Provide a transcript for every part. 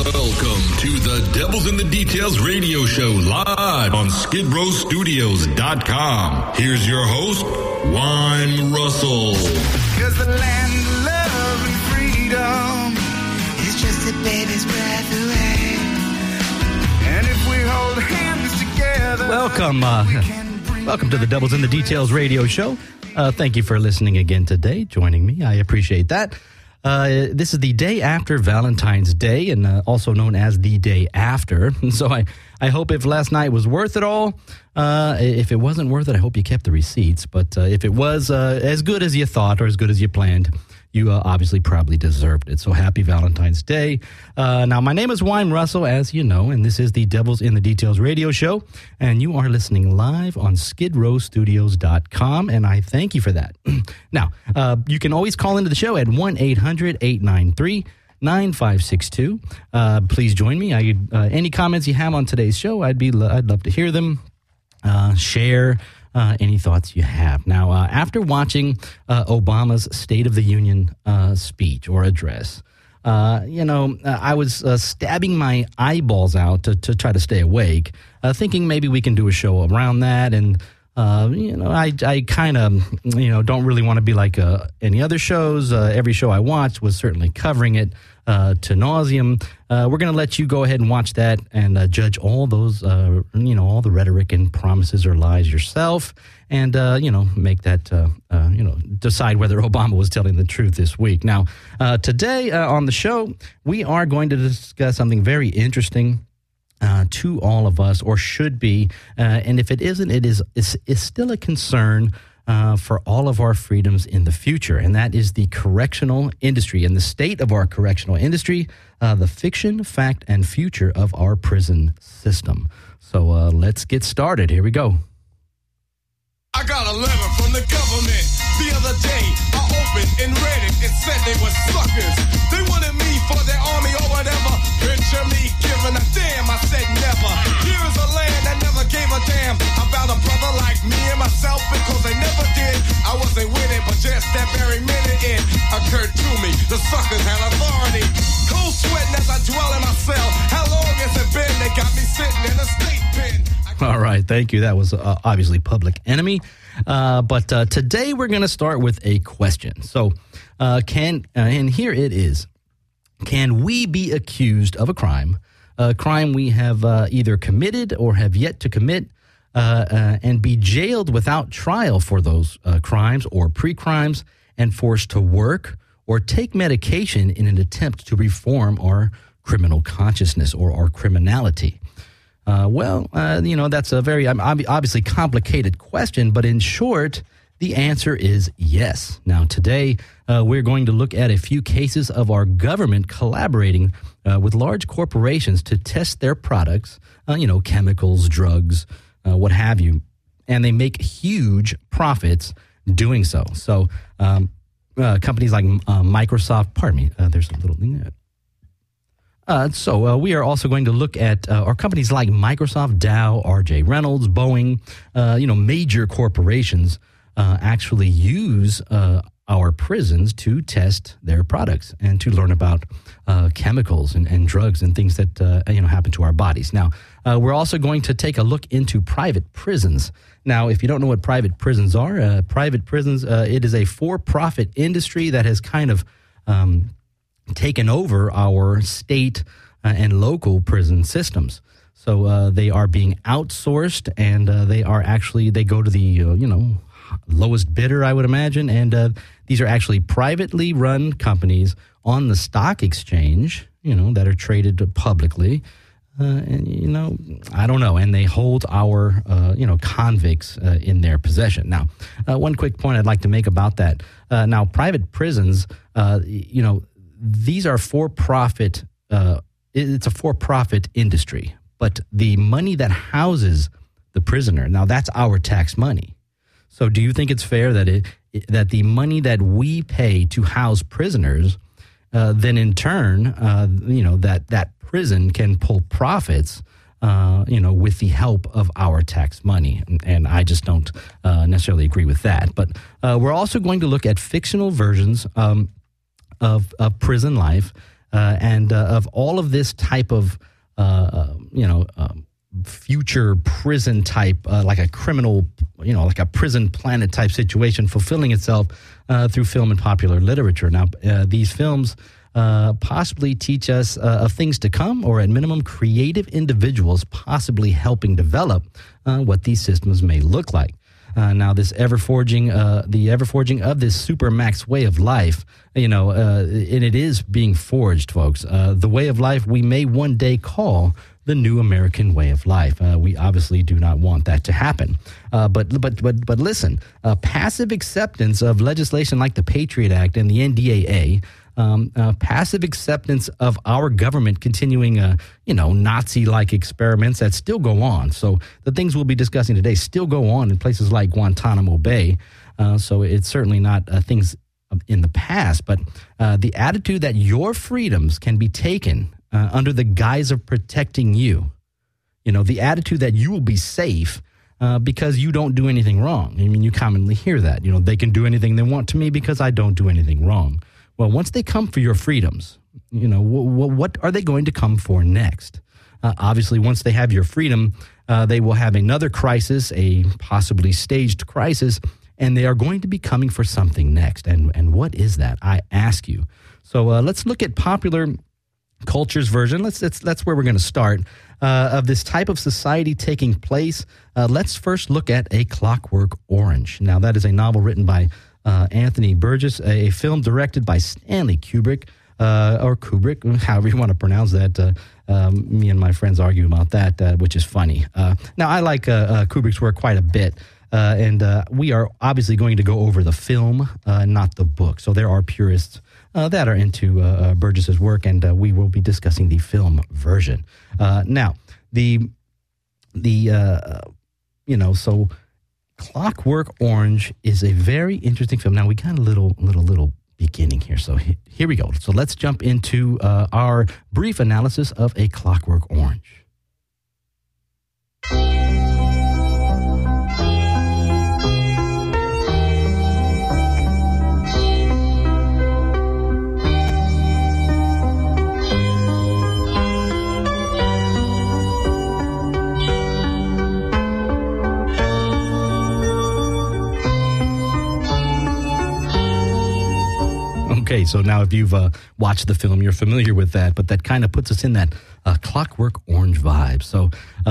Welcome to the Devils in the Details radio show live on SkidRowStudios.com. Here's your host, Wine Russell. Cause the land of love and freedom is just a baby's breath away. And if we hold hands together... Welcome to the Devils in the Details radio show. Thank you for listening again today, joining me. I appreciate that. This is the day after Valentine's Day, and also known as the day after. So I hope if last night was worth it all, if it wasn't worth it, I hope you kept the receipts. But if it was as good as you thought or as good as you planned, you obviously probably deserved it. So happy Valentine's Day. Now, my name is Wine Russell, as you know, and this is the Devils in the Details radio show. And you are listening live on SkidRowStudios.com, and I thank you for that. Now, you can always call into the show at 1-800-893-9562. Please join me. Any comments you have on today's show, I'd love to hear them. Share any thoughts you have. Now, after watching Obama's State of the Union speech or address, I was stabbing my eyeballs out to try to stay awake, thinking maybe we can do a show around that. And, I kind of, don't really want to be like any other shows. Every show I watched was certainly covering it to nauseum. We're going to let you go ahead and watch that and judge all those, all the rhetoric and promises or lies yourself, and, make that, decide whether Obama was telling the truth this week. Now, today on the show, we are going to discuss something very interesting to all of us, or should be, and if it isn't, it's still a concern for all of our freedoms in the future, and that is the correctional industry and the state of our correctional industry, the fiction, fact, and future of our prison system. So let's get started. Here we go. I got a letter from the government the other day. I opened and read it. It said they were suckers. They wanted me for their army or whatever. Picture me giving a damn. I said never. Here is a land that never gave a damn about a brother like me and myself, because they never did. I wasn't with it, but just that very minute it occurred to me. The suckers had authority. Cold sweating as I dwell in my cell. How long has it been? They got me sitting in a state pen. All right, thank you. That was obviously Public Enemy. But today we're going to start with a question. So and here it is. Can we be accused of a crime we have either committed or have yet to commit, and be jailed without trial for those crimes or pre-crimes, and forced to work or take medication in an attempt to reform our criminal consciousness or our criminality? That's a very obviously complicated question, but in short, the answer is yes. Now, today, we're going to look at a few cases of our government collaborating with large corporations to test their products, chemicals, drugs, what have you, and they make huge profits doing so. So, companies like Microsoft, there's a little thing there. So we are also going to look at our companies like Microsoft, Dow, R.J. Reynolds, Boeing, major corporations actually use our prisons to test their products and to learn about chemicals and drugs and things that, happen to our bodies. Now, we're also going to take a look into private prisons. Now, if you don't know what private prisons are, it is a for-profit industry that has kind of taken over our state and local prison systems. So they are being outsourced, and they go to the lowest bidder, I would imagine. And these are actually privately run companies on the stock exchange, that are traded publicly. I don't know. And they hold our, convicts in their possession. Now, one quick point I'd like to make about that. Now, private prisons, these are for-profit. It's a for-profit industry, but the money that houses the prisoner, now that's our tax money. So, do you think it's fair that the money that we pay to house prisoners, then in turn, that prison can pull profits, with the help of our tax money? And I just don't necessarily agree with that. But we're also going to look at fictional versions of prison life and of all of this type of, future prison type, like a criminal, like a prison planet type situation fulfilling itself through film and popular literature. Now, these films possibly teach us of things to come, or at minimum, creative individuals possibly helping develop what these systems may look like. Now, this the ever forging of this supermax way of life, and it is being forged, folks. The way of life we may one day call the new American way of life. We obviously do not want that to happen. But listen, passive acceptance of legislation like the Patriot Act and the NDAA, passive acceptance of our government continuing, Nazi-like experiments that still go on. So the things we'll be discussing today still go on in places like Guantanamo Bay. So it's certainly not things in the past, but the attitude that your freedoms can be taken under the guise of protecting you, the attitude that you will be safe because you don't do anything wrong. I mean, you commonly hear that, they can do anything they want to me because I don't do anything wrong. Well, once they come for your freedoms, what are they going to come for next? Obviously, once they have your freedom, they will have another crisis, a possibly staged crisis, and they are going to be coming for something next. And what is that? I ask you. So let's look at popular culture's version. That's where we're going to start of this type of society taking place. Let's first look at A Clockwork Orange. Now, that is a novel written by Anthony Burgess, a film directed by Stanley Kubrick, or Kubrick, however you want to pronounce that. Me and my friends argue about that, which is funny. Now, I like Kubrick's work quite a bit, and we are obviously going to go over the film, not the book. So there are purists that are into Burgess's work, and we will be discussing the film version. Now, so Clockwork Orange is a very interesting film. Now, we got a little beginning here, so here we go. So let's jump into our brief analysis of A Clockwork Orange. Okay, so now if you've watched the film, you're familiar with that, but that kind of puts us in that Clockwork Orange vibe. So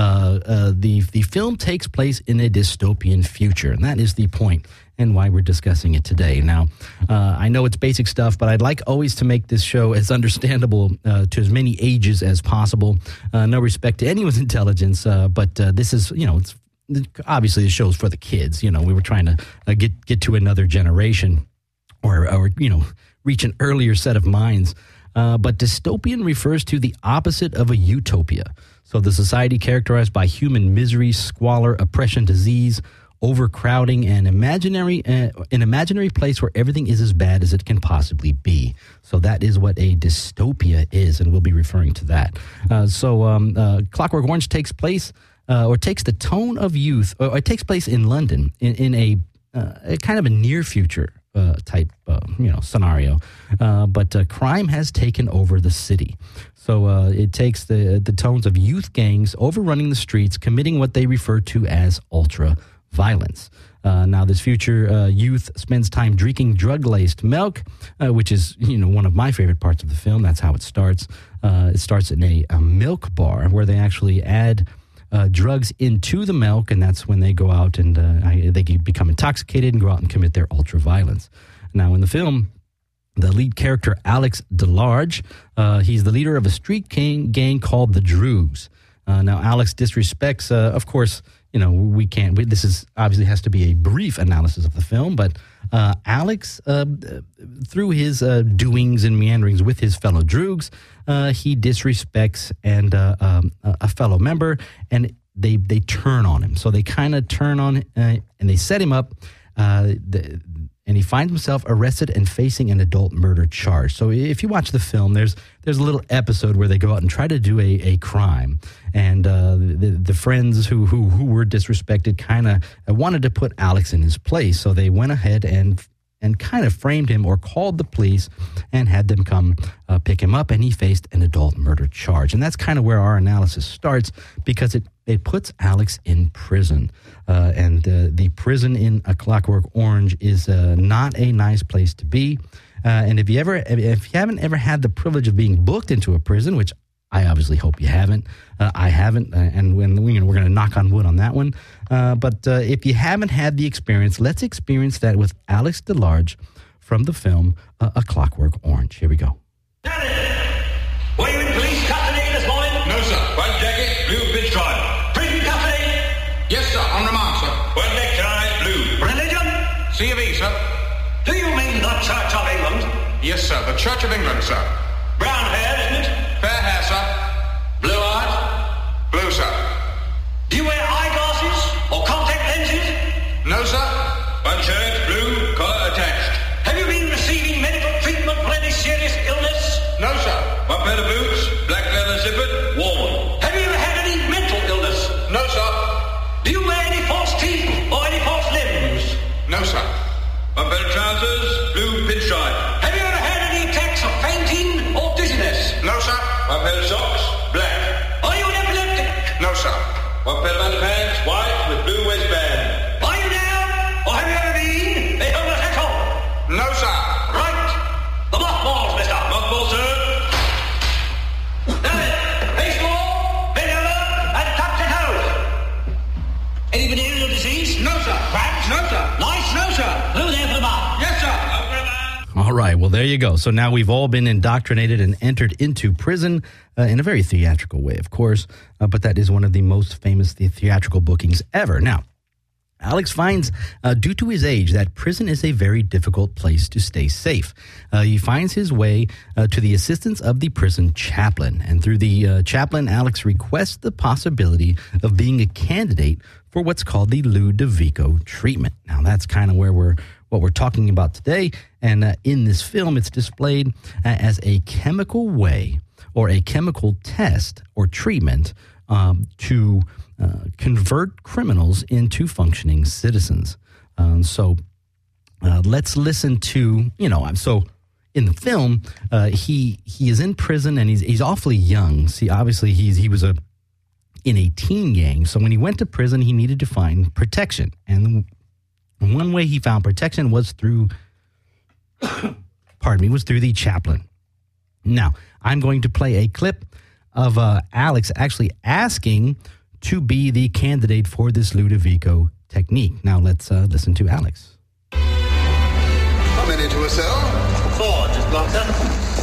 the film takes place in a dystopian future, and that is the point and why we're discussing it today. Now, I know it's basic stuff, but I'd like always to make this show as understandable to as many ages as possible. No respect to anyone's intelligence, but this is, it's obviously the show's for the kids. We were trying to get to another generation or reach an earlier set of minds. But dystopian refers to the opposite of a utopia. So the society characterized by human misery, squalor, oppression, disease, overcrowding, and an imaginary place where everything is as bad as it can possibly be. So that is what a dystopia is, and we'll be referring to that. Clockwork Orange takes place, or takes the tone of youth, or it takes place in London in a kind of a near future type, scenario. But crime has taken over the city. So it takes the tones of youth gangs overrunning the streets, committing what they refer to as ultra violence. Now, this future youth spends time drinking drug-laced milk, which is, one of my favorite parts of the film. That's how it starts. It starts in a milk bar where they actually add drugs into the milk, and that's when they go out and they become intoxicated and go out and commit their ultra violence. Now, in the film, the lead character, Alex DeLarge, he's the leader of a street gang called the Droogs. Now, Alex disrespects, of course, this is obviously has to be a brief analysis of the film, but Alex, through his doings and meanderings with his fellow Droogs, he disrespects a fellow member, and they turn on him. So they kind of turn on and they set him up, and he finds himself arrested and facing an adult murder charge. So if you watch the film, there's a little episode where they go out and try to do a crime, and the friends who were disrespected kind of wanted to put Alex in his place. So they went ahead and and kind of framed him or called the police and had them come pick him up, and he faced an adult murder charge. And that's kind of where our analysis starts, because it puts Alex in prison. And the prison in A Clockwork Orange is not a nice place to be. And if you haven't ever had the privilege of being booked into a prison, which I obviously hope you haven't. I haven't, and we're going to knock on wood on that one. But if you haven't had the experience, let's experience that with Alex DeLarge from the film A Clockwork Orange. Here we go. Were you in police custody this morning? No, sir. White jacket, blue pinstripe. Prison custody? Yes, sir. On remand, sir. White necktie, blue. Religion? C of E, sir. Do you mean the Church of England? Yes, sir. The Church of England, sir. Brown hair, isn't it? Fair hair, sir. Blue eyes? Blue, sir. Do you wear eyeglasses or contact lenses? No, sir. One shirt, blue, collar attached. Have you been receiving medical treatment for any serious illness? No, sir. One pair of boots, black leather zippered, worn. Have you ever had any mental illness? No, sir. Do you wear any false teeth or any false limbs? No, sir. One pair of trousers, blue pinstripe. Have you ever had any attacks of fainting or dizziness? No, sir. One pair of socks, black. Are you an epileptic? No, sir. One pair of underpants, white with blue waistband. Are you now, or have you ever been a homosexual? No, sir. Right. The mothballs, mister. Mothballs, sir. Now then, face forward, bend over, and touch your toes. Any venereal disease? No, sir. Cramps? No, sir. Lice? No, sir. Blue there for the mark. Yes, sir. All right, well, there you go. So now we've all been indoctrinated and entered into prison in a very theatrical way, of course, but that is one of the most famous theatrical bookings ever. Now, Alex finds, due to his age, that prison is a very difficult place to stay safe. He finds his way to the assistance of the prison chaplain, and through the chaplain, Alex requests the possibility of being a candidate for what's called the Ludovico treatment. Now, that's kind of what we're talking about today, and in this film, it's displayed as a chemical way or a chemical test or treatment to convert criminals into functioning citizens. So let's listen to, so in the film, he is in prison and he's awfully young. See, obviously he was in a teen gang. So when he went to prison, he needed to find protection. And one way he found protection was through, was through the chaplain. Now, I'm going to play a clip of Alex actually asking to be the candidate for this Ludovico technique. Now, let's listen to Alex. How many to a cell? 4, just blocked up.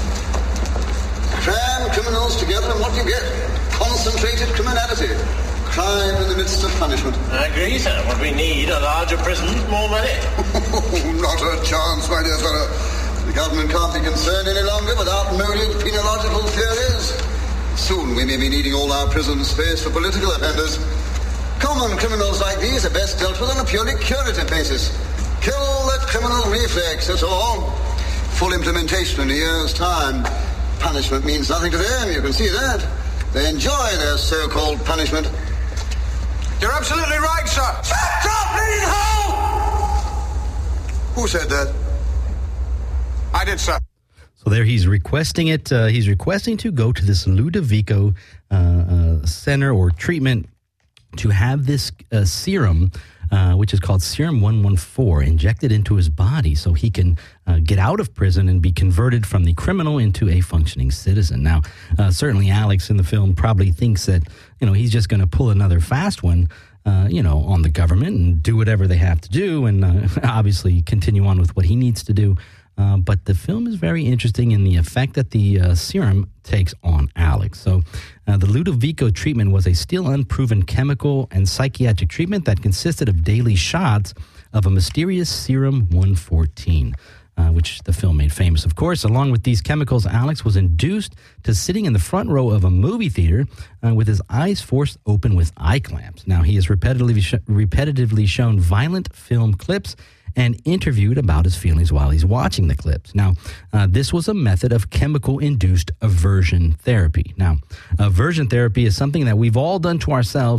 Cram criminals together and what do you get? Concentrated criminality. Crime in the midst of punishment. I agree, sir. What we need are larger prisons, more money. Not a chance, my dear fellow. The government can't be concerned any longer with outmoded penological theories. Soon we may be needing all our prison space for political offenders. Common criminals like these are best dealt with on a purely curative basis. Kill the criminal reflex, that's all. Full implementation in a year's time. Punishment means nothing to them, you can see that. They enjoy their so-called punishment. You're absolutely right, sir. Shut up, bleeding hole! Who said that? I did, sir. So there he's requesting it. He's requesting to go to this Ludovico center or treatment to have this serum, which is called Serum 114, injected into his body so he can get out of prison and be converted from the criminal into a functioning citizen. Now, certainly Alex in the film probably thinks that, he's just going to pull another fast one, on the government and do whatever they have to do and obviously continue on with what he needs to do. But the film is very interesting in the effect that the serum takes on Alex. So the Ludovico treatment was a still unproven chemical and psychiatric treatment that consisted of daily shots of a mysterious Serum 114, which the film made famous, of course. Along with these chemicals, Alex was induced to sitting in the front row of a movie theater with his eyes forced open with eye clamps. Now, he has repetitively shown violent film clips and interviewed about his feelings while he's watching the clips. Now, this was a method of chemical-induced aversion therapy. Now, aversion therapy is something that we've all done to ourselves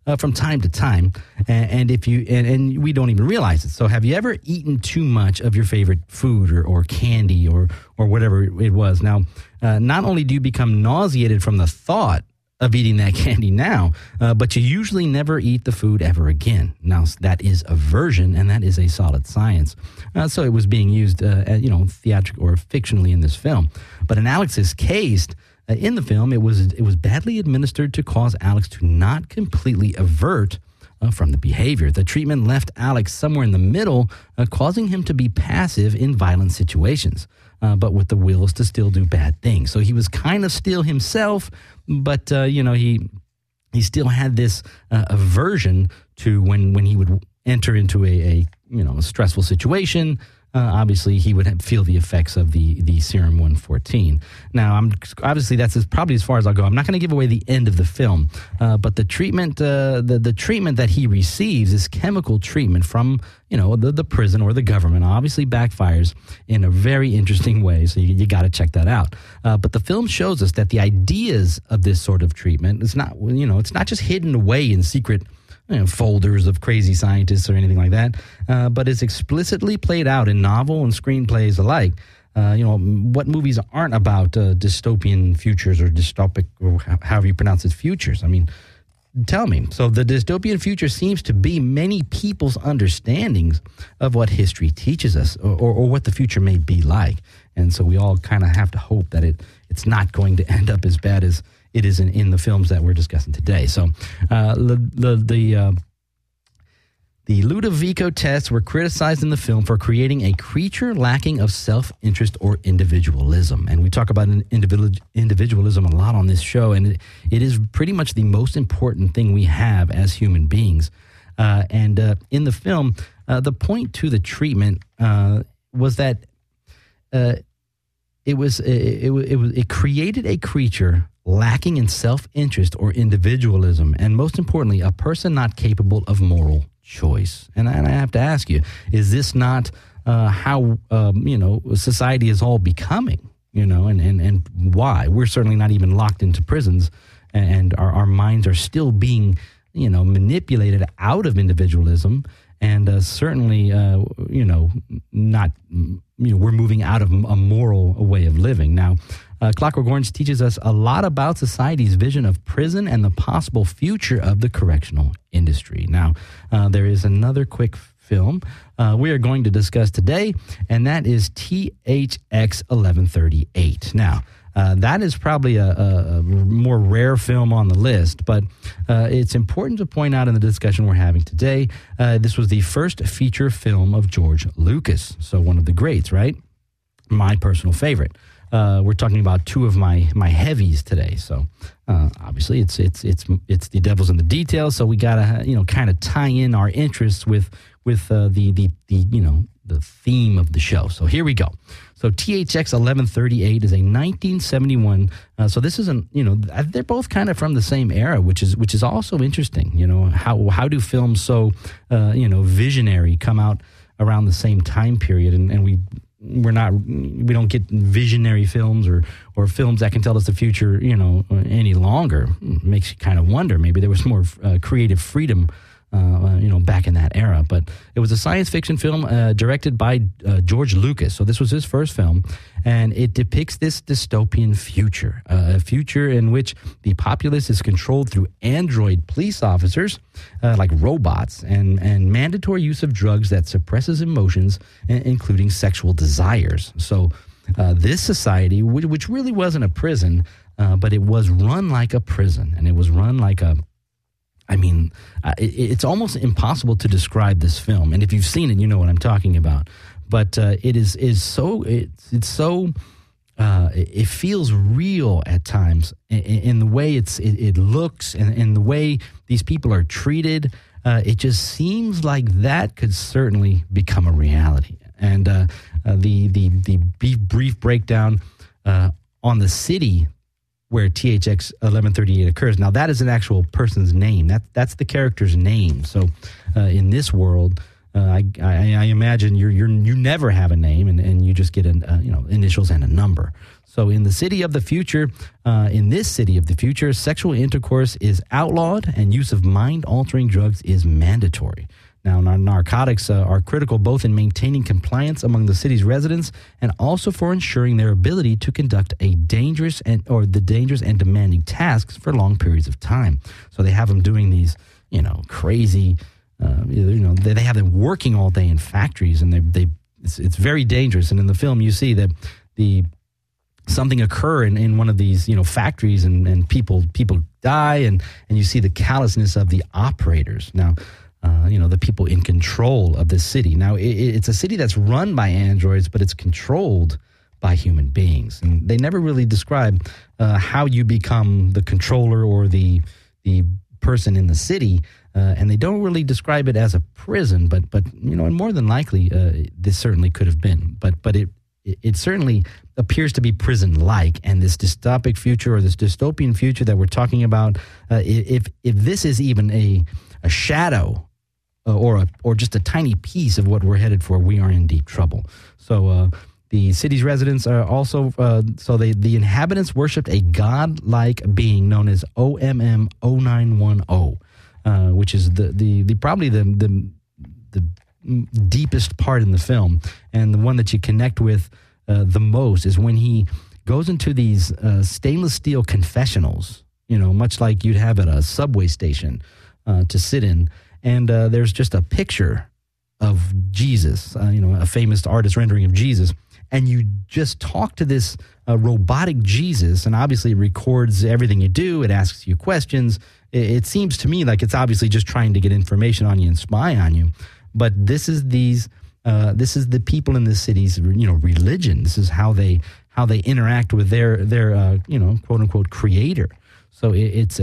from time to time, and if you and we don't even realize it. So, have you ever eaten too much of your favorite food or candy or whatever it was? Now, not only do you become nauseated from the thought of eating that candy now, but you usually never eat the food ever again. Now, that is aversion, and that is a solid science. So it was being used, theatrically or fictionally in this film. But in Alex's case, in the film, it was badly administered to cause Alex to not completely avert from the behavior. The treatment left Alex somewhere in the middle, causing him to be passive in violent situations, but with the wills to still do bad things. So he was kind of still himself, but he still had this aversion to when he would enter into a stressful situation. Obviously, he would feel the effects of the serum 114. Now, that's probably as far as I'll go. I'm not going to give away the end of the film, but the treatment, the treatment that he receives, this chemical treatment from the prison or the government, obviously backfires in a very interesting way. So you got to check that out. But the film shows us that the ideas of this sort of treatment it's not just hidden away in secret folders of crazy scientists or anything like that, but it's explicitly played out in novel and screenplays alike. What movies aren't about dystopian futures or dystopic, or however you pronounce it, futures? I mean, tell me. So the dystopian future seems to be many people's understandings of what history teaches us or what the future may be like. And so we all kind of have to hope that it's not going to end up as bad as it is in the films that we're discussing today. So the Ludovico tests were criticized in the film for creating a creature lacking of self-interest or individualism. And we talk about individualism a lot on this show, and it is pretty much the most important thing we have as human beings. And in the film, the point to the treatment was that it created a creature lacking in self-interest or individualism, and most importantly, a person not capable of moral choice. And I have to ask you, is this not how society is all becoming? And why? We're certainly not even locked into prisons, and our minds are still being manipulated out of individualism, and certainly not we're moving out of a moral way of living now. Clockwork Orange teaches us a lot about society's vision of prison and the possible future of the correctional industry. Now, there is another quick film we are going to discuss today, and that is THX 1138. Now, that is probably a more rare film on the list, but it's important to point out in the discussion we're having today, this was the first feature film of George Lucas, so one of the greats, right? My personal favorite. We're talking about two of my heavies today, so obviously it's the devil's in the details. So we gotta kind of tie in our interests with the theme of the show. So here we go. So THX 1138 is a 1971. So this isn't they're both kind of from the same era, which is also interesting. How do films so visionary come out around the same time period, and we don't get visionary films or films that can tell us the future, any longer. It makes you kind of wonder. Maybe there was more creative freedom, back in that era. But it was a science fiction film directed by George Lucas. So this was his first film, and it depicts this dystopian future, a future in which the populace is controlled through android police officers, like robots, and mandatory use of drugs that suppresses emotions, including sexual desires. So this society, which really wasn't a prison, but it was run like a prison, and it was run like it's almost impossible to describe this film. And if you've seen it, you know what I'm talking about. But it feels real at times in the way it looks and in the way these people are treated. It just seems like that could certainly become a reality. And the brief breakdown on the city where THX 1138 occurs. Now, that is an actual person's name. That's the character's name. So in this world, I imagine you never have a name and you just get initials and a number. So in the city of the future, sexual intercourse is outlawed and use of mind-altering drugs is mandatory. Now, narcotics are critical both in maintaining compliance among the city's residents and also for ensuring their ability to conduct the dangerous and demanding tasks for long periods of time. So they have them doing these, crazy, they have them working all day in factories, and it's very dangerous. And in the film, you see that something occur in one of these, factories, and people die, and you see the callousness of the operators. Now, the people in control of this city. Now, it's a city that's run by androids, but it's controlled by human beings. And they never really describe how you become the controller or the person in the city. And they don't really describe it as a prison, but and more than likely, this certainly could have been. But it certainly appears to be prison-like, and this dystopic future or this dystopian future that we're talking about, if this is even a shadow or just a tiny piece of what we're headed for, we are in deep trouble. So the city's residents are also, the inhabitants worshipped a godlike being known as OMM 0910, which is probably the deepest part in the film, and the one that you connect with the most is when he goes into these stainless steel confessionals, much like you'd have at a subway station to sit in, and there's just a picture of Jesus, a famous artist rendering of Jesus, and you just talk to this robotic Jesus, and obviously it records everything you do, it asks you questions. It seems to me like it's obviously just trying to get information on you and spy on you. But this is the people in the city's religion. This is how they interact with their quote unquote creator. So it's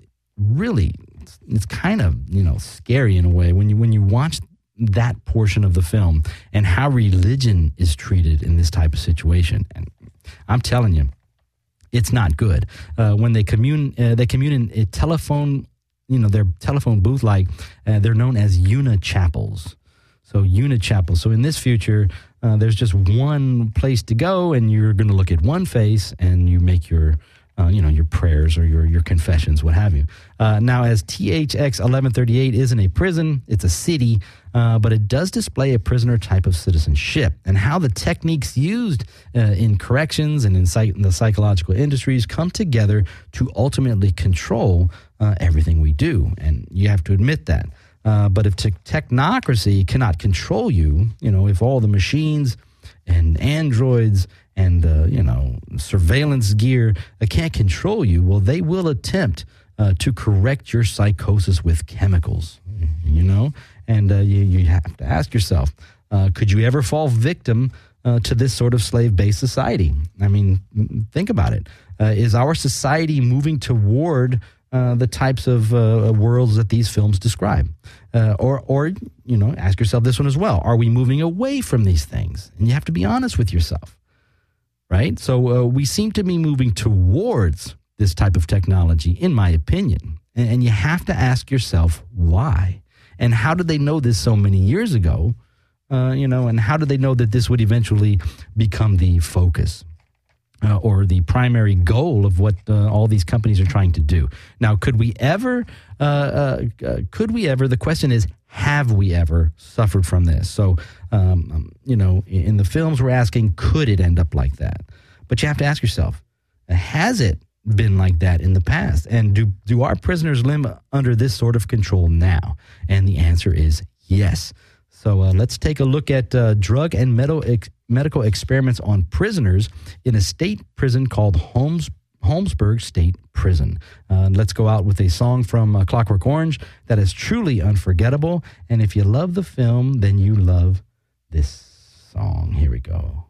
kind of scary in a way when you watch that portion of the film and how religion is treated in this type of situation. And I'm telling you, it's not good. When they commune in a telephone, their telephone booth, they're known as unichapels. So unichapels. So in this future, there's just one place to go, and you're going to look at one face, and you make your prayers or your confessions, what have you. Now, as THX 1138 isn't a prison, it's a city, but it does display a prisoner type of citizenship, and how the techniques used in corrections and in the psychological industries come together to ultimately control everything we do. And you have to admit that. But if technocracy cannot control you, if all the machines and androids and, surveillance gear can't control you, well, they will attempt to correct your psychosis with chemicals, and you have to ask yourself, could you ever fall victim to this sort of slave-based society? I mean, think about it. Is our society moving toward the types of worlds that these films describe? Or ask yourself this one as well. Are we moving away from these things? And you have to be honest with yourself, right? So we seem to be moving towards this type of technology, in my opinion. And you have to ask yourself why. And how did they know this so many years ago? And how did they know that this would eventually become the focus? Or the primary goal of what all these companies are trying to do. Now, could we ever, the question is, have we ever suffered from this? So, in the films, we're asking, could it end up like that? But you have to ask yourself, has it been like that in the past? And do our prisoners live under this sort of control now? And the answer is yes. So let's take a look at drug and medical experiments on prisoners in a state prison called Holmesburg State Prison. Let's go out with a song from Clockwork Orange that is truly unforgettable. And if you love the film, then you love this song. Here we go.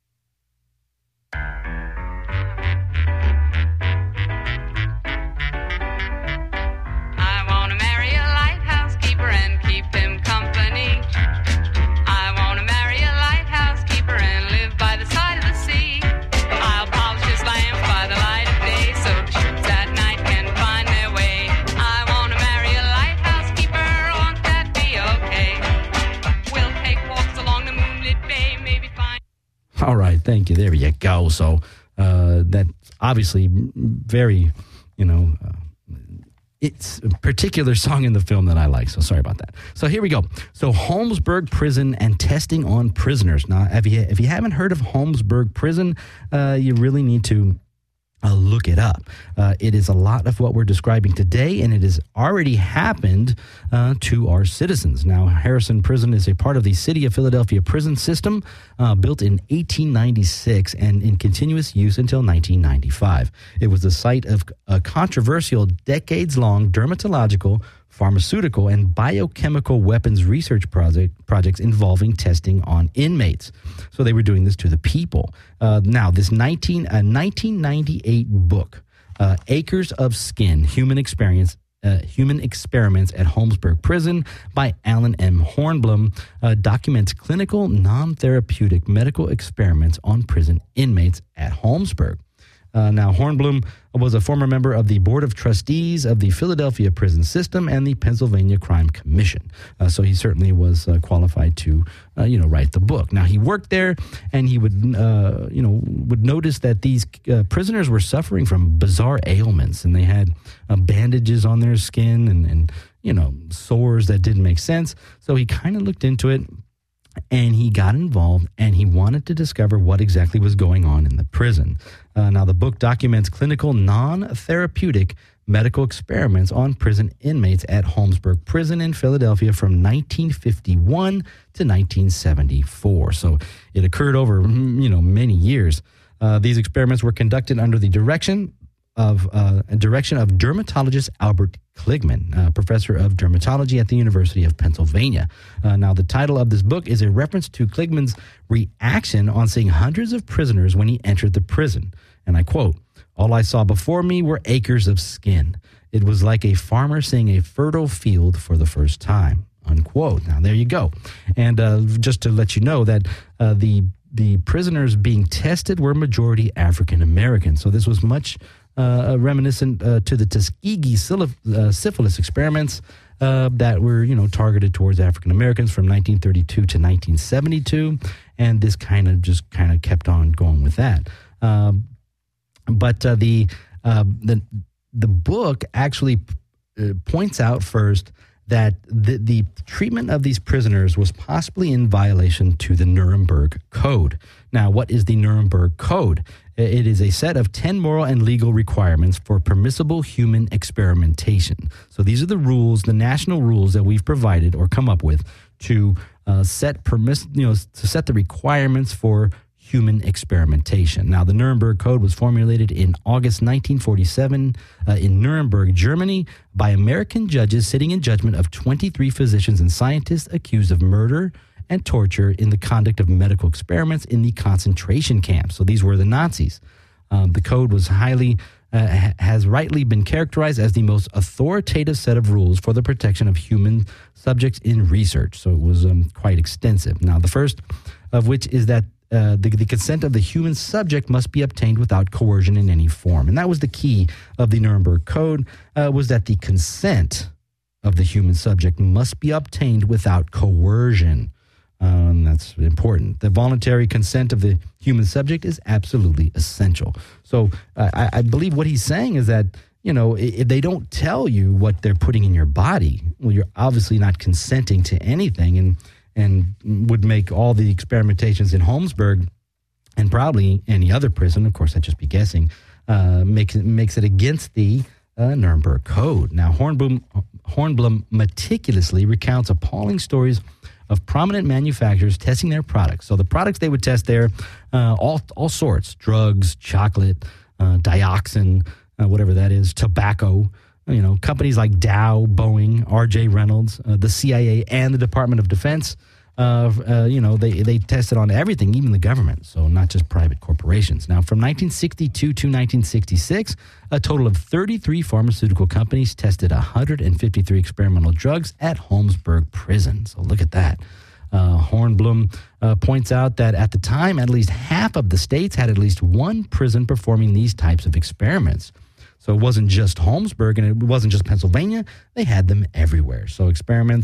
I want to marry a lighthouse keeper and keep him company. I want to marry a lighthouse keeper and live by the side of the sea. I'll polish his lamps by the light of day so the ships at night can find their way. I want to marry a lighthouse keeper, won't that be okay? show. So that's obviously very, it's a particular song in the film that I like. So sorry about that. So here we go. So Holmesburg Prison and testing on prisoners. Now, if you haven't heard of Holmesburg Prison, you really need to look it up. It is a lot of what we're describing today, and it has already happened to our citizens. Now, Harrison Prison is a part of the City of Philadelphia prison system, built in 1896 and in continuous use until 1995. It was the site of a controversial decades-long dermatological, pharmaceutical, and biochemical weapons research projects involving testing on inmates. So they were doing this to the people. Now, this 1998 book, Acres of Skin, Human Experiments at Holmesburg Prison by Alan M. Hornblum, documents clinical, non-therapeutic medical experiments on prison inmates at Holmesburg. Now, Hornblum was a former member of the Board of Trustees of the Philadelphia Prison System and the Pennsylvania Crime Commission. So he certainly was qualified to, write the book. Now, he worked there, and he would notice that these prisoners were suffering from bizarre ailments, and they had bandages on their skin and sores that didn't make sense. So he kind of looked into it, and he got involved, and he wanted to discover what exactly was going on in the prison. Now, the book documents clinical, non-therapeutic medical experiments on prison inmates at Holmesburg Prison in Philadelphia from 1951 to 1974. So it occurred over, many years. These experiments were conducted under the direction of dermatologist Albert Kligman, professor of dermatology at the University of Pennsylvania. Now, the title of this book is a reference to Kligman's reaction on seeing hundreds of prisoners when he entered the prison. And I quote, "All I saw before me were acres of skin. It was like a farmer seeing a fertile field for the first time," unquote. Now, there you go. And just to let you know that the prisoners being tested were majority African American. So this was much reminiscent to the Tuskegee syphilis experiments that were, targeted towards African Americans from 1932 to 1972, and this kind of kept on going with that. But the book actually points out first that the treatment of these prisoners was possibly in violation to the Nuremberg Code. Now, what is the Nuremberg Code? It is a set of 10 moral and legal requirements for permissible human experimentation. So these are the rules, the national rules that we've provided or come up with to set the requirements for human experimentation. Now, the Nuremberg Code was formulated in August 1947 in Nuremberg, Germany, by American judges sitting in judgment of 23 physicians and scientists accused of murder and torture in the conduct of medical experiments in the concentration camps. So these were the Nazis. The code was has rightly been characterized as the most authoritative set of rules for the protection of human subjects in research. So it was quite extensive. Now, the first of which is that the consent of the human subject must be obtained without coercion in any form. And that was the key of the Nuremberg Code, was that the consent of the human subject must be obtained without coercion. That's important. The voluntary consent of the human subject is absolutely essential. So I believe what he's saying is that, if they don't tell you what they're putting in your body, well, you're obviously not consenting to anything, and would make all the experimentations in Holmesburg and probably any other prison, of course, I'd just be guessing, makes it against the Nuremberg Code. Now, Hornblum meticulously recounts appalling stories of prominent manufacturers testing their products. So the products they would test there, all sorts, drugs, chocolate, dioxin, whatever that is, tobacco, companies like Dow, Boeing, R.J. Reynolds, the CIA, and the Department of Defense, they tested on everything, even the government, so not just private corporations. Now, from 1962 to 1966, a total of 33 pharmaceutical companies tested 153 experimental drugs at Holmesburg Prison. So look at that. Hornblum points out that at the time, at least half of the states had at least one prison performing these types of experiments. So it wasn't just Holmesburg, and it wasn't just Pennsylvania. They had them everywhere. So experiments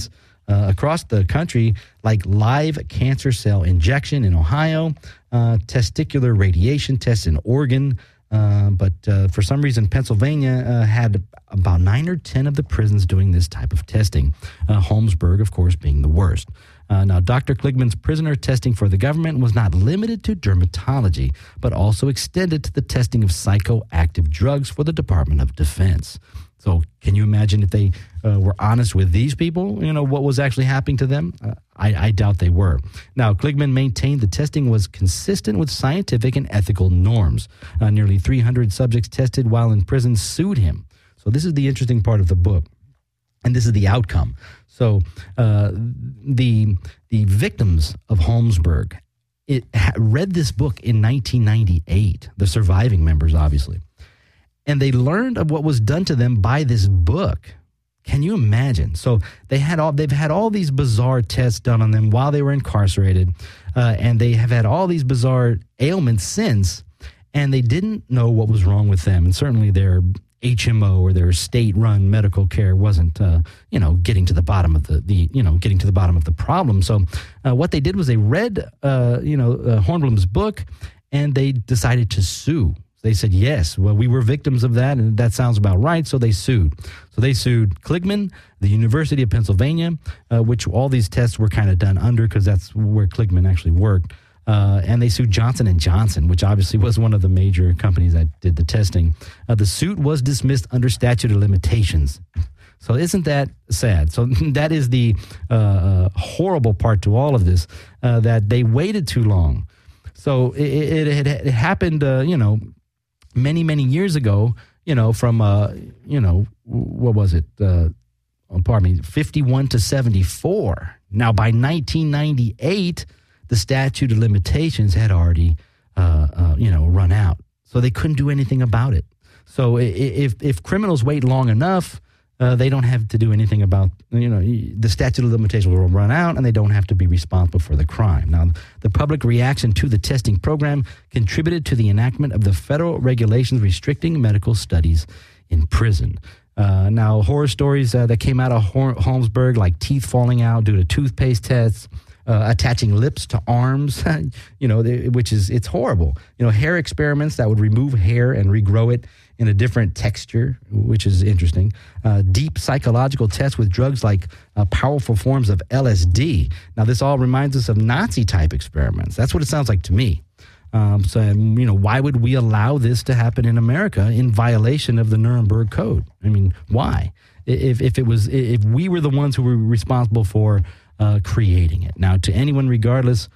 across the country, like live cancer cell injection in Ohio, testicular radiation tests in Oregon. But for some reason, Pennsylvania had about 9 or 10 of the prisons doing this type of testing, Holmesburg, of course, being the worst. Now, Dr. Kligman's prisoner testing for the government was not limited to dermatology, but also extended to the testing of psychoactive drugs for the Department of Defense. So can you imagine if they were honest with these people, what was actually happening to them? I doubt they were. Now, Kligman maintained the testing was consistent with scientific and ethical norms. Nearly 300 subjects tested while in prison sued him. So this is the interesting part of the book, and this is the outcome. So the victims of Holmesburg read this book in 1998, the surviving members, obviously. And they learned of what was done to them by this book. Can you imagine? So they've had all these bizarre tests done on them while they were incarcerated, and they have had all these bizarre ailments since, and they didn't know what was wrong with them. And certainly their HMO or their state-run medical care wasn't, getting to the bottom of the problem. So what they did was they read, Hornblum's book, and they decided to sue. They said, yes, well, we were victims of that, and that sounds about right, so they sued. So they sued Kligman, the University of Pennsylvania, which all these tests were kind of done under because that's where Kligman actually worked. And they sued Johnson & Johnson, which obviously was one of the major companies that did the testing. The suit was dismissed under statute of limitations. So isn't that sad? So that is the horrible part to all of this, that they waited too long. So it happened, many, many years ago, from, what was it? 51 to 74. Now, by 1998, the statute of limitations had already, run out. So they couldn't do anything about it. So if criminals wait long enough, they don't have to do anything about, the statute of limitations will run out and they don't have to be responsible for the crime. Now, the public reaction to the testing program contributed to the enactment of the federal regulations restricting medical studies in prison. Now, horror stories that came out of Holmesburg, like teeth falling out due to toothpaste tests, attaching lips to arms, it's horrible. Hair experiments that would remove hair and regrow it in a different texture, which is interesting. Deep psychological tests with drugs like powerful forms of LSD. Now, this all reminds us of Nazi-type experiments. That's what it sounds like to me. Why would we allow this to happen in America in violation of the Nuremberg Code? I mean, why? If we were the ones who were responsible for creating it. Now, to anyone regardless.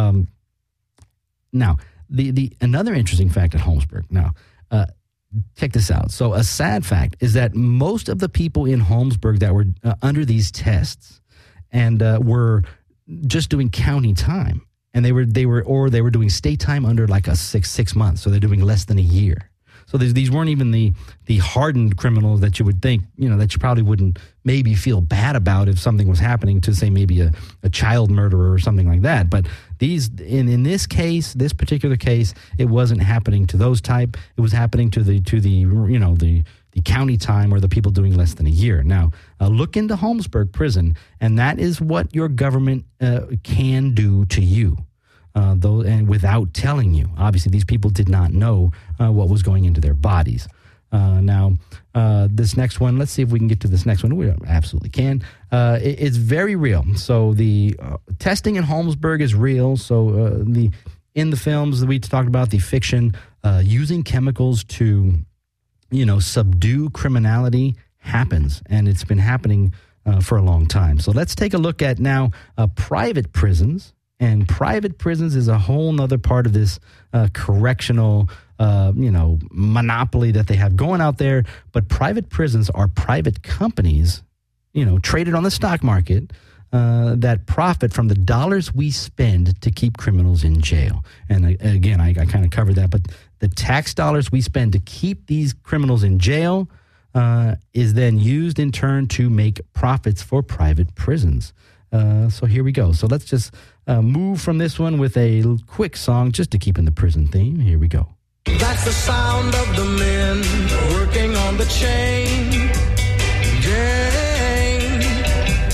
Now, the another interesting fact at Holmesburg. Now, check this out. So a sad fact is that most of the people in Holmesburg that were under these tests and were just doing county time, and they were doing state time under like a six months. So they're doing less than a year. So these weren't even the hardened criminals that you would think, that you probably wouldn't maybe feel bad about if something was happening to, say, maybe a child murderer or something like that. But these, in this case, this particular case, it wasn't happening to those type. It was happening to the county time or the people doing less than a year. Now, look into Holmesburg prison, and that is what your government can do to you. And without telling you. Obviously, these people did not know what was going into their bodies. Now, this next one, let's see if we can get to this next one. We absolutely can. It's very real. So the testing in Holmesburg is real. So in the films that we talked about, the fiction, using chemicals to, subdue criminality happens. And it's been happening for a long time. So let's take a look at now private prisons. And private prisons is a whole nother part of this correctional, monopoly that they have going out there. But private prisons are private companies, traded on the stock market that profit from the dollars we spend to keep criminals in jail. And again, I kind of covered that. But the tax dollars we spend to keep these criminals in jail is then used in turn to make profits for private prisons. So here we go. So let's just move from this one with a quick song just to keep in the prison theme. Here we go. That's the sound of the men working on the chain gang. That's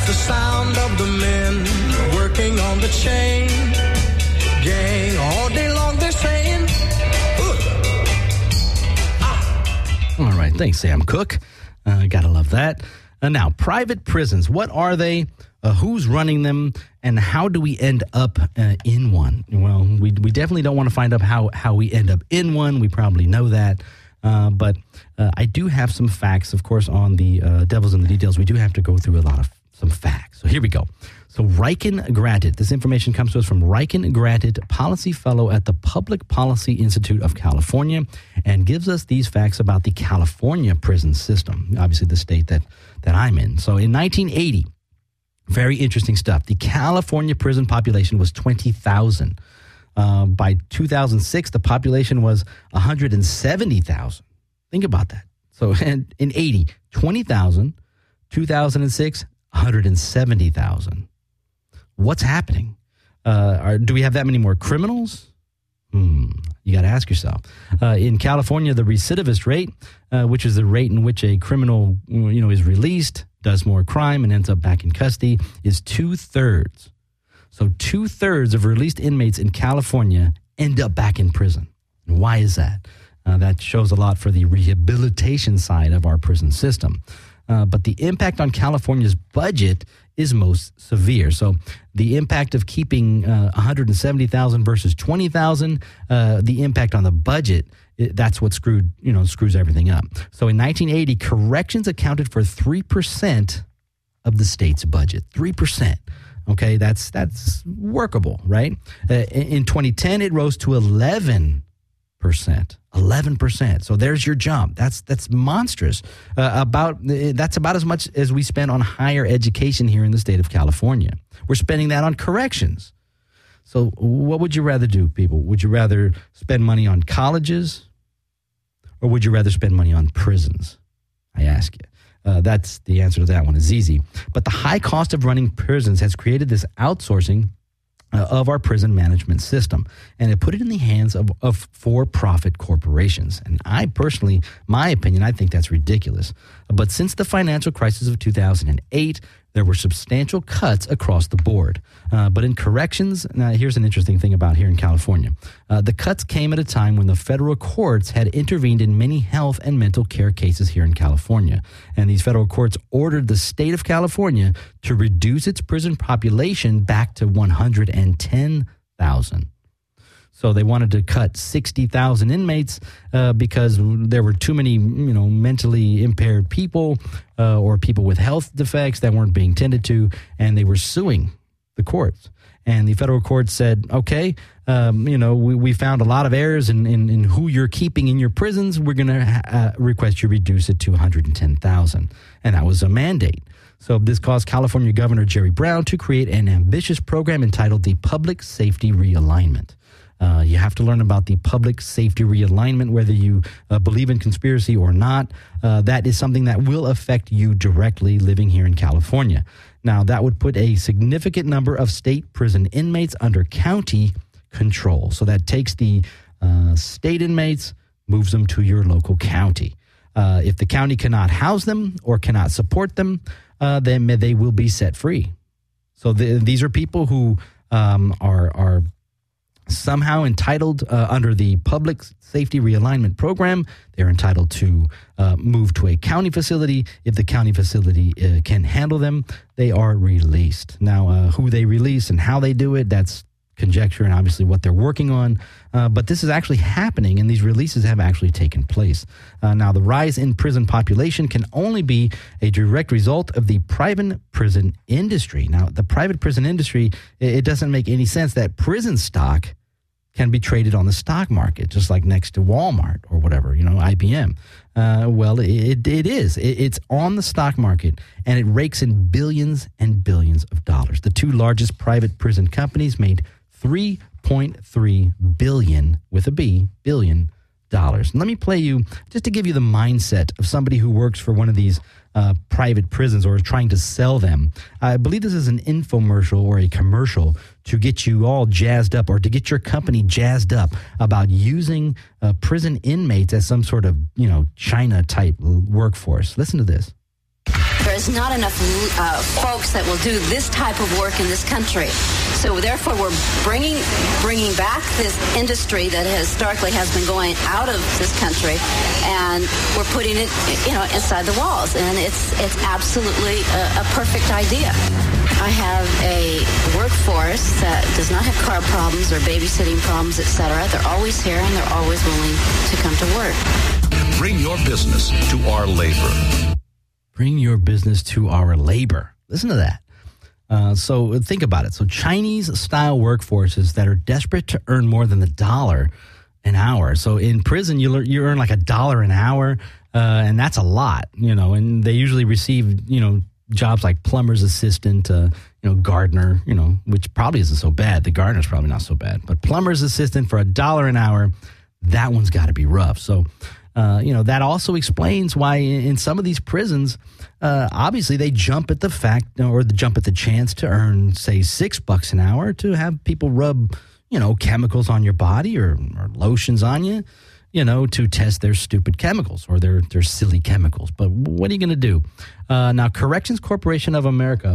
the sound of the men working on the chain gang. All day long they're saying, All right. Thanks, Sam Cooke. Gotta love that. Now, private prisons. What are they? Who's running them? And how do we end up in one? Well, we definitely don't want to find out how we end up in one. We probably know that. But I do have some facts, of course, on the Devils in the Details. We do have to go through some facts. So here we go. So Riken Granted, this information comes to us from Riken Granted, policy fellow at the Public Policy Institute of California, and gives us these facts about the California prison system, obviously the state that I'm in. So in 1980, very interesting stuff. The California prison population was 20,000. By 2006, the population was 170,000. Think about that. So in 80, 20,000, 2006, 170,000. What's happening? Do we have that many more criminals? You got to ask yourself. In California, the recidivist rate, which is the rate in which a criminal, is released, does more crime, and ends up back in custody, is 2/3. So 2/3 of released inmates in California end up back in prison. And why is that? That shows a lot for the rehabilitation side of our prison system. But the impact on California's budget is most severe. So the impact of keeping 170,000 versus 20,000, the impact on the budget, that's what screws everything up. So in 1980, corrections accounted for 3% of the state's budget. 3%. Okay, that's workable, right? In 2010, it rose to 11%. 11%. So there's your jump. That's monstrous. That's about as much as we spend on higher education here in the state of California. We're spending that on corrections. So what would you rather do, people? Would you rather spend money on colleges, or would you rather spend money on prisons? I ask you. That's the answer to that one is easy. But the high cost of running prisons has created this outsourcing of our prison management system, and it put it in the hands of for-profit corporations. And I personally, my opinion, I think that's ridiculous. But since the financial crisis of 2008, there were substantial cuts across the board. But in corrections, now here's an interesting thing about here in California. The cuts came at a time when the federal courts had intervened in many health and mental care cases here in California. And these federal courts ordered the state of California to reduce its prison population back to 110,000. So they wanted to cut 60,000 inmates because there were too many, mentally impaired people or people with health defects that weren't being tended to, and they were suing the courts. And the federal court said, okay, we found a lot of errors in who you're keeping in your prisons. We're going to request you reduce it to 110,000. And that was a mandate. So this caused California Governor Jerry Brown to create an ambitious program entitled the Public Safety Realignment. You have to learn about the public safety realignment, whether you believe in conspiracy or not. That is something that will affect you directly living here in California. Now, that would put a significant number of state prison inmates under county control. So that takes the state inmates, moves them to your local county. If the county cannot house them or cannot support them, then they will be set free. So these are people who are somehow entitled under the Public Safety Realignment Program. They're entitled to move to a county facility. If the county facility can handle them, they are released. Now, who they release and how they do it, that's conjecture and obviously what they're working on. But this is actually happening, and these releases have actually taken place. Now, the rise in prison population can only be a direct result of the private prison industry. Now, the private prison industry, it doesn't make any sense that prison stock can be traded on the stock market, just like next to Walmart or whatever, IBM. Well, it is. It's on the stock market, and it rakes in billions and billions of dollars. The two largest private prison companies made $3.3 billion, with a B, billion dollars. And let me play you, just to give you the mindset of somebody who works for one of these private prisons or is trying to sell them. I believe this is an infomercial or a commercial to get you all jazzed up, or to get your company jazzed up about using prison inmates as some sort of, China type workforce. Listen to this. For is not enough folks that will do this type of work in this country. So therefore, we're bringing back this industry that historically has been going out of this country, and we're putting it, inside the walls. And it's absolutely a perfect idea. I have a workforce that does not have car problems or babysitting problems, etc. They're always here, and they're always willing to come to work. Bring your business to our labor. Bring your business to our labor. Listen to that. So think about it. So Chinese-style workforces that are desperate to earn more than $1 an hour. So in prison, you earn like $1 an hour, and that's a lot, and they usually receive, jobs like plumber's assistant, gardener, which probably isn't so bad. The gardener's probably not so bad. But plumber's assistant for $1 an hour, that one's got to be rough. So, that also explains why in some of these prisons, obviously they jump at the fact or jump at the chance to earn, say, $6 an hour to have people rub, chemicals on your body or lotions on you, to test their stupid chemicals or their silly chemicals. But what are you going to do? Now, Corrections Corporation of America,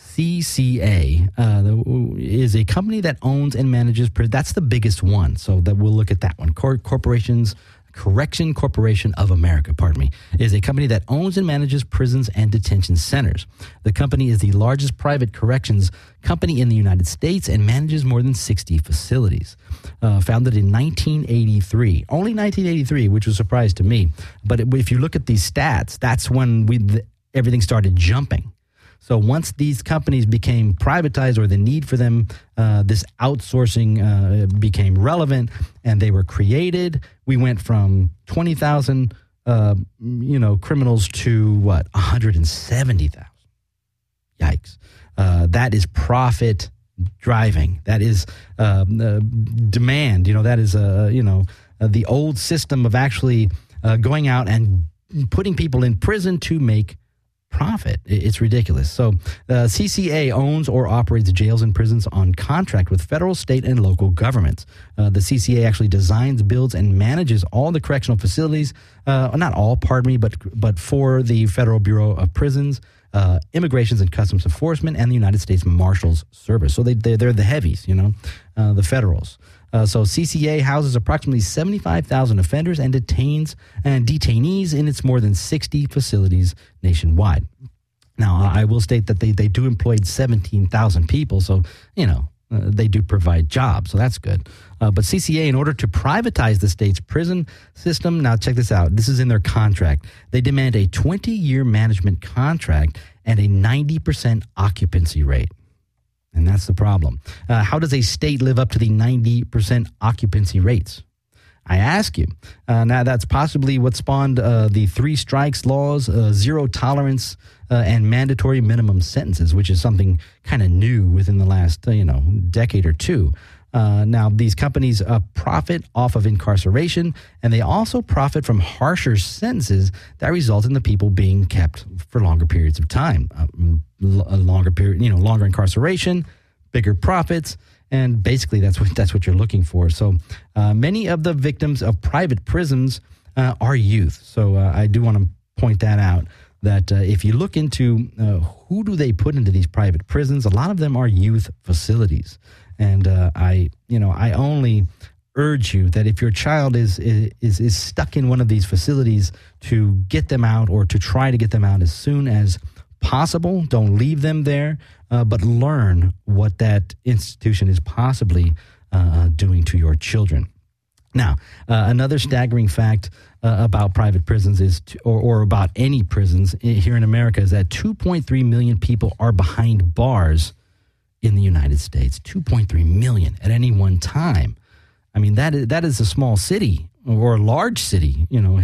CCA, is a company that owns and manages. That's the biggest one. So that we'll look at that one. Correction Corporation of America, is a company that owns and manages prisons and detention centers. The company is the largest private corrections company in the United States and manages more than 60 facilities. Founded in 1983, only 1983, which was a surprise to me. But if you look at these stats, that's when everything started jumping. So once these companies became privatized, or the need for them, this outsourcing became relevant, and they were created, we went from 20,000, criminals to 170,000. Yikes! That is profit driving. That is demand. That is the old system of actually going out and putting people in prison to make profit. It's ridiculous. So CCA owns or operates jails and prisons on contract with federal, state, and local governments. The CCA actually designs, builds, and manages all the correctional facilities, not all, but for the Federal Bureau of Prisons, Immigrations and Customs Enforcement, and the United States Marshals Service. So they're the heavies, the federals. So CCA houses approximately 75,000 offenders and detainees in its more than 60 facilities nationwide. Now, I will state that they do employ 17,000 people, so, they do provide jobs, so that's good. But CCA, in order to privatize the state's prison system, now check this out, this is in their contract. They demand a 20-year management contract and a 90% occupancy rate. And that's the problem. How does a state live up to the 90% occupancy rates? I ask you. Now, that's possibly what spawned the 3 strikes laws, zero tolerance, and mandatory minimum sentences, which is something kind of new within the last, decade or two. Now, these companies profit off of incarceration, and they also profit from harsher sentences that result in the people being kept for longer periods of time. A longer period, longer incarceration, bigger profits, and basically that's what you're looking for. So many of the victims of private prisons are youth. So I do want to point that out. That if you look into who do they put into these private prisons, a lot of them are youth facilities. And I only urge you that if your child is stuck in one of these facilities, to get them out or to try to get them out as soon as possible. Don't leave them there, but learn what that institution is possibly doing to your children. Now, another staggering fact about private prisons is, or about any prisons here in America, is that 2.3 million people are behind bars in the United States. 2.3 million at any one time. I mean, that is a small city or a large city.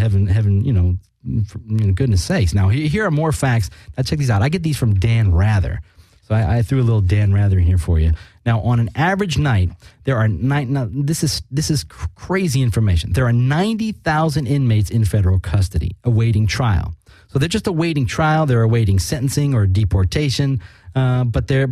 Heaven, for goodness sakes. Now, here are more facts. Now, check these out. I get these from Dan Rather. So I threw a little Dan Rather in here for you. Now, on an average night, there are this is crazy information. There are 90,000 inmates in federal custody awaiting trial. So they're just awaiting trial. They're awaiting sentencing or deportation. But they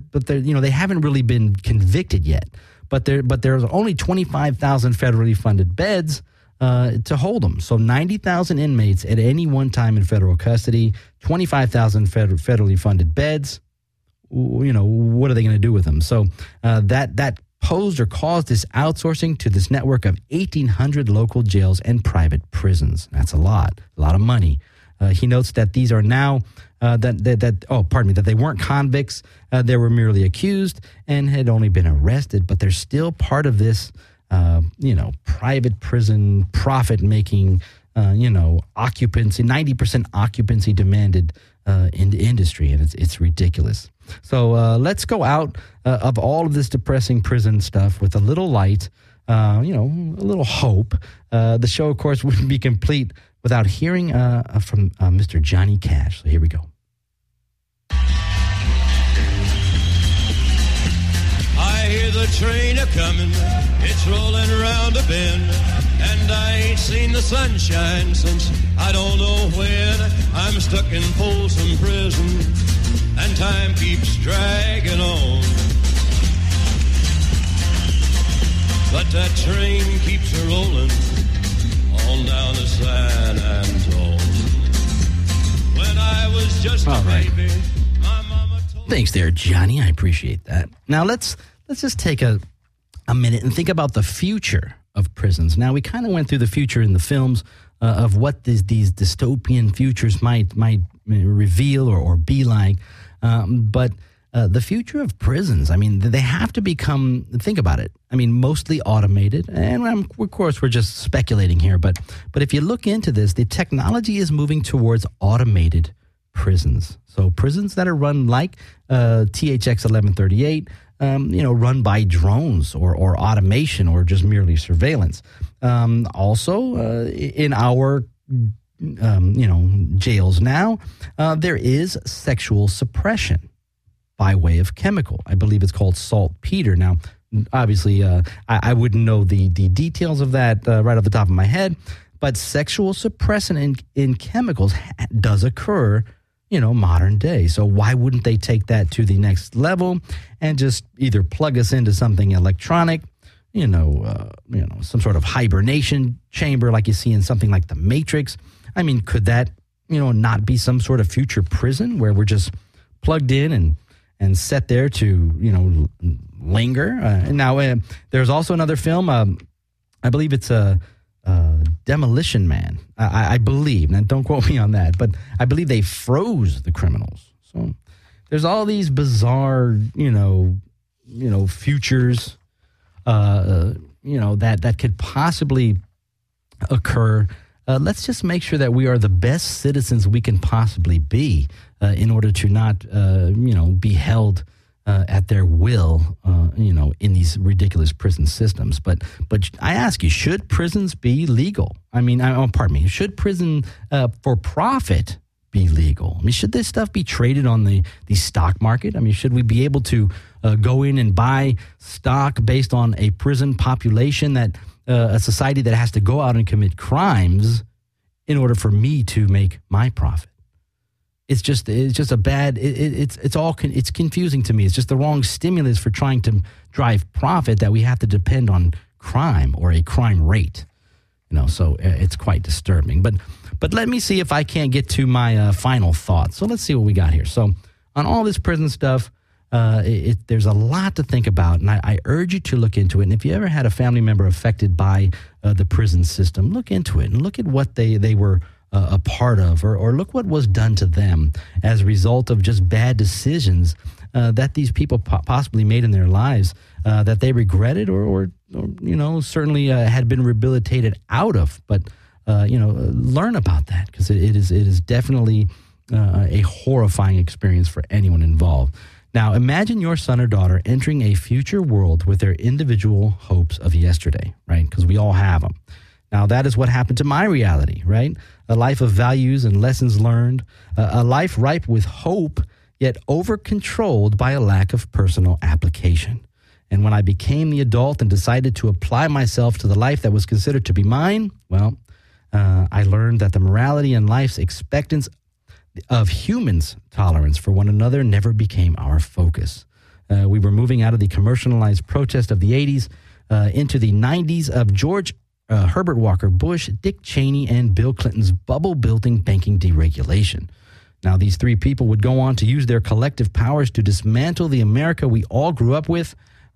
haven't really been convicted yet. But there's only 25,000 federally funded beds to hold them. So 90,000 inmates at any one time in federal custody, 25,000 federally funded beds. You know, what are they going to do with them? So that posed or caused this outsourcing to this network of 1,800 local jails and private prisons. That's a lot of money. He notes that these are now that they weren't convicts. They were merely accused and had only been arrested, but they're still part of this, private prison profit-making, occupancy, 90% occupancy demanded in the industry, and it's ridiculous. So let's go out of all of this depressing prison stuff with a little light, a little hope. The show, of course, wouldn't be complete without hearing from Mr. Johnny Cash. So here we go. I hear the train a-coming, it's rolling around a bend, and I ain't seen the sunshine since I don't know when. I'm stuck in Folsom Prison, and time keeps dragging on. But that train keeps a-rolling on down to San Antone. When I was just a baby, my mama told me... Thanks there, Johnny. I appreciate that. Now let's just take a minute and think about the future of prisons. Now, we kind of went through the future in the films of what these dystopian futures might reveal or be like. But the future of prisons, I mean, they have to become, think about it, I mean, mostly automated. And of course, we're just speculating here. But if you look into this, the technology is moving towards automated prisons. So prisons that are run like THX 1138, run by drones or automation or just merely surveillance. Also, in our jails now, there is sexual suppression by way of chemical. I believe it's called saltpeter. Now, obviously, I wouldn't know the details of that right off the top of my head, but sexual suppression in chemicals does occur, modern day. So why wouldn't they take that to the next level and just either plug us into something electronic, some sort of hibernation chamber like you see in something like The Matrix? I mean, could that, not be some sort of future prison where we're just plugged in and set there to, linger? Now, there's also another film, I believe it's Demolition Man, I believe. Now, don't quote me on that, but I believe they froze the criminals. So there's all these bizarre, futures, that could possibly occur. Let's just make sure that we are the best citizens we can possibly be in order to not, be held at their will, in these ridiculous prison systems. But I ask you, should prisons be legal? I mean, should prison for profit be legal? I mean, should this stuff be traded on the stock market? I mean, should we be able to go in and buy stock based on a prison population that a society that has to go out and commit crimes in order for me to make my profit? It's just a bad. It's confusing to me. It's just the wrong stimulus for trying to drive profit that we have to depend on crime or a crime rate. So it's quite disturbing. But let me see if I can't get to my final thoughts. So let's see what we got here. So on all this prison stuff, there's a lot to think about, and I urge you to look into it. And if you ever had a family member affected by the prison system, look into it and look at what they were a part of, or look what was done to them as a result of just bad decisions that these people possibly made in their lives that they regretted or certainly had been rehabilitated out of. But learn about that, because it is definitely a horrifying experience for anyone involved. Now, imagine your son or daughter entering a future world with their individual hopes of yesterday, right? Because we all have them. Now, that is what happened to my reality, right? A life of values and lessons learned, a life ripe with hope, yet over-controlled by a lack of personal application. And when I became the adult and decided to apply myself to the life that was considered to be mine, well, I learned that the morality and life's expectance of humans' tolerance for one another never became our focus. We were moving out of the commercialized protest of the 80s into the 90s of Herbert Walker Bush, Dick Cheney, and Bill Clinton's bubble-building banking deregulation. Now, these three people would go on to use their collective powers to dismantle the America we all grew up with,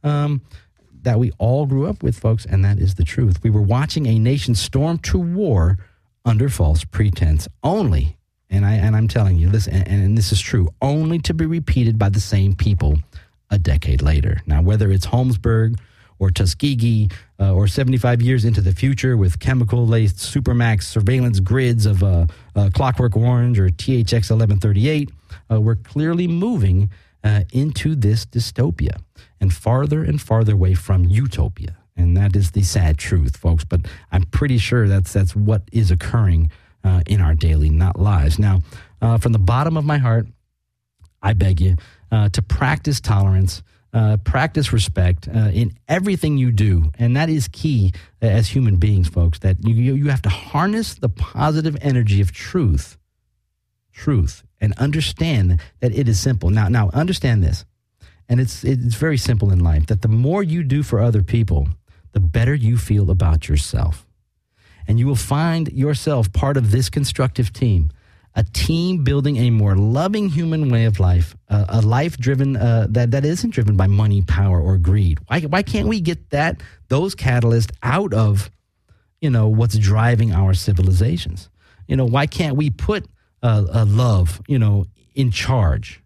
folks, and that is the truth. We were watching a nation storm to war under false pretense only, and I'm telling you this, and this is true, only to be repeated by the same people a decade later. Now, whether it's Holmesburg or Tuskegee or 75 years into the future with chemical-laced supermax surveillance grids of Clockwork Orange or THX 1138, we're clearly moving into this dystopia and farther away from utopia. And that is the sad truth, folks. But I'm pretty sure that's what is occurring in our daily lives. Now, from the bottom of my heart, I beg you to practice tolerance, practice respect in everything you do. And that is key as human beings, folks, that you have to harness the positive energy of truth, and understand that it is simple. Now understand this, and it's very simple in life, that the more you do for other people, the better you feel about yourself. And you will find yourself part of this constructive team, a team building a more loving human way of life, a life driven that isn't driven by money, power, or greed. Why can't we get those catalysts out of, what's driving our civilizations? Why can't we put love, in charge?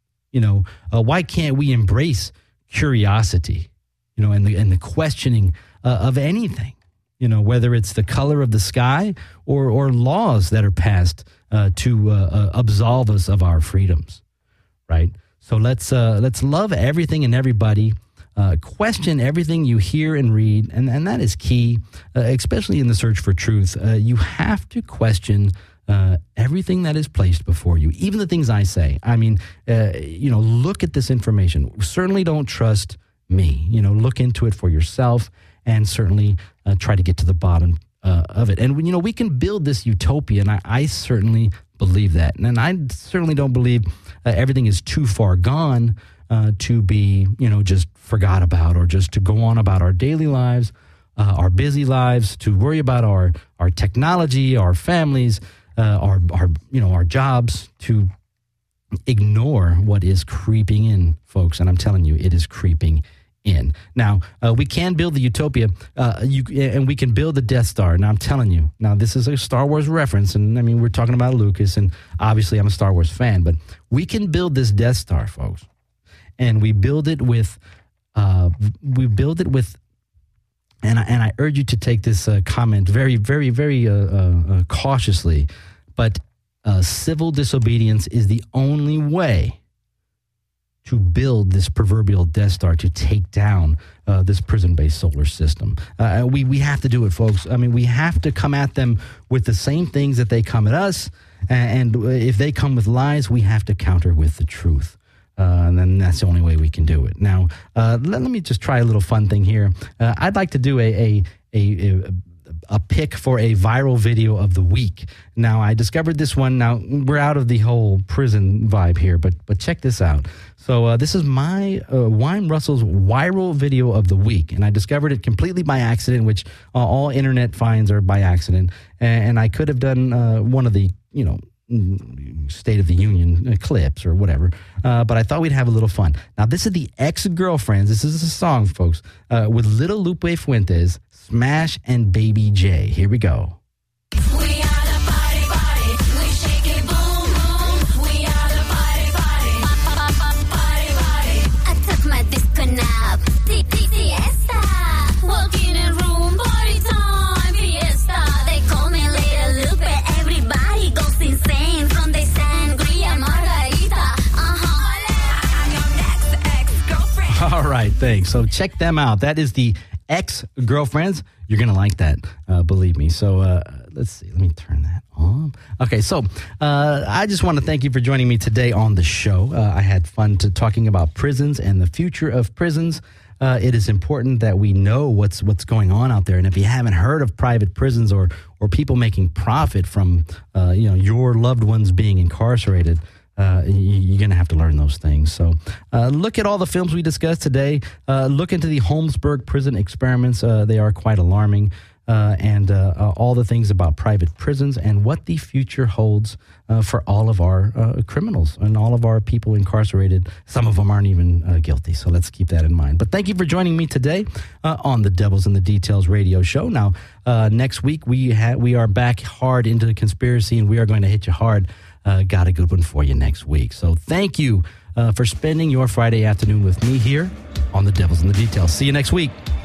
Why can't we embrace curiosity, and the questioning of anything, whether it's the color of the sky or laws that are passed to absolve us of our freedoms, right? So let's love everything and everybody. Question everything you hear and read, and that is key, especially in the search for truth. You have to question everything that is placed before you, even the things I say. I mean, look at this information. Certainly don't trust me. Look into it for yourself, and certainly try to get to the bottom of it. And, we can build this utopia, and I certainly believe that. And I certainly don't believe everything is too far gone to be, just forgot about, or just to go on about our daily lives, our busy lives, to worry about our technology, our families, our jobs, to ignore what is creeping in, folks. And I'm telling you, it is creeping in. Now, we can build the utopia, and we can build the Death Star. Now, I'm telling you, this is a Star Wars reference, and I mean, we're talking about Lucas, and obviously I'm a Star Wars fan, but we can build this Death Star, folks, and we build it with, and I urge you to take this comment very, very, very cautiously, but civil disobedience is the only way to build this proverbial Death Star, to take down this prison-based solar system. We have to do it, folks. I mean, we have to come at them with the same things that they come at us, and if they come with lies, we have to counter with the truth. And then that's the only way we can do it. Now, let me just try a little fun thing here. I'd like to do a pick for a viral video of the week. Now, I discovered this one. Now, we're out of the whole prison vibe here, but check this out. So this is my Wine Russell's viral video of the week, and I discovered it completely by accident, which all internet finds are by accident. And I could have done one of the, State of the Union clips or whatever, but I thought we'd have a little fun. Now, this is the Ex-Girlfriends. This is a song, folks, with Little Lupe Fuentes, Smash, and Baby J. Here we go. All right, thanks. So check them out. That is the Ex-Girlfriends. You're going to like that, believe me. So let's see. Let me turn that on. Okay, so I just want to thank you for joining me today on the show. I had fun talking about prisons and the future of prisons. It is important that we know what's going on out there. And if you haven't heard of private prisons or people making profit from your loved ones being incarcerated, you're going to have to learn those things. So look at all the films we discussed today. Look into the Holmesburg prison experiments. They are quite alarming. and all the things about private prisons and what the future holds for all of our criminals and all of our people incarcerated. Some of them aren't even guilty, so let's keep that in mind. But thank you for joining me today on the Devils in the Details radio show. Now, next week we are back hard into the conspiracy, and we are going to hit you hard. Got a good one for you next week. So thank you for spending your Friday afternoon with me here on the Devils in the Details. See you next week.